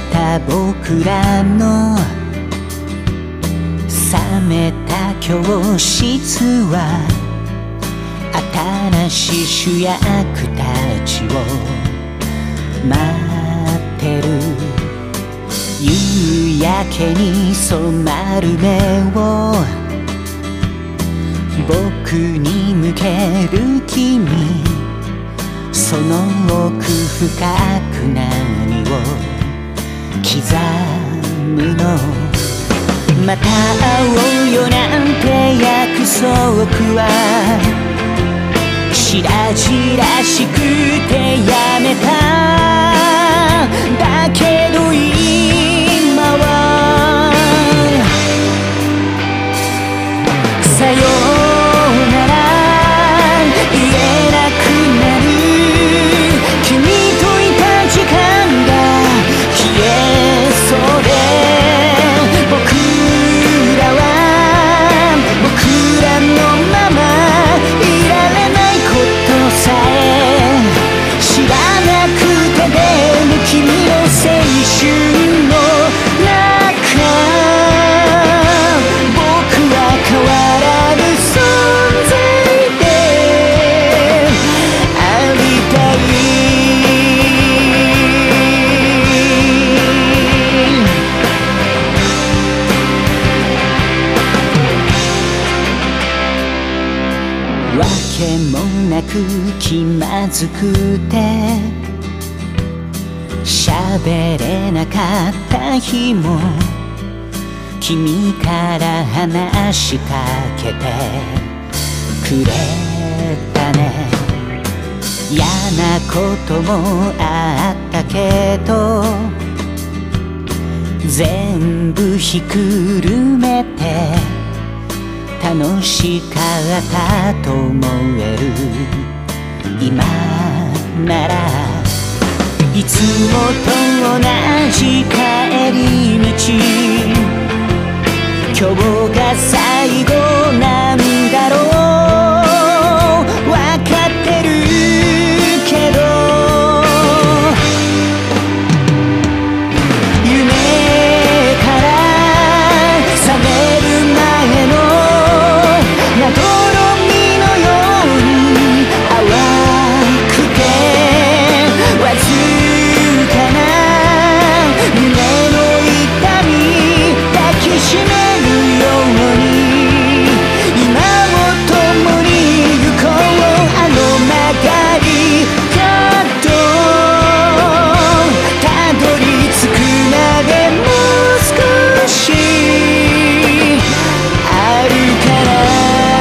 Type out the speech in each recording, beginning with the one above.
た僕らの冷めた教室は新しい主役たちを待ってる。夕焼けに染まる目を僕に向ける君、その奥深く何を刻むの。また会おうよなんて約束は白々しくてやめた。だけど今はさようなら言えなくなる。君といた時間が消えそうで、僕らのままいられないことさえ知らなくて、でも君の青春の中、僕は変わらぬ存在でありたい。わけもなく気まずくて喋れなかった日も君から話しかけてくれたね。嫌なこともあったけど全部ひっくるめて楽しかったと思える。今ならいつもと同じ帰り道、今日が最後なんだろう。わかってるけど夢から覚める前のまどろみのように淡くてわずかな胸の痛み抱きしめるように、今を共に行こう。あの曲がり角たどり着くまでもう少しあるから。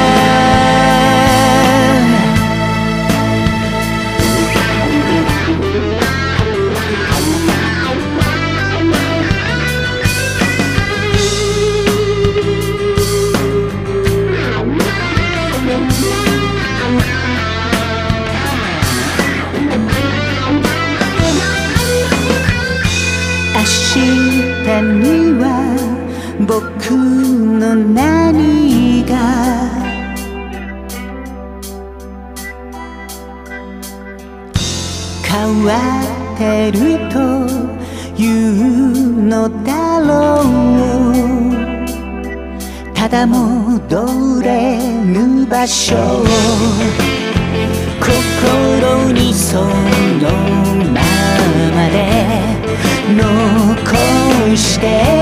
明日には僕の何が変わってるというのだろう。ただ戻れぬ場所を心にそのままで残して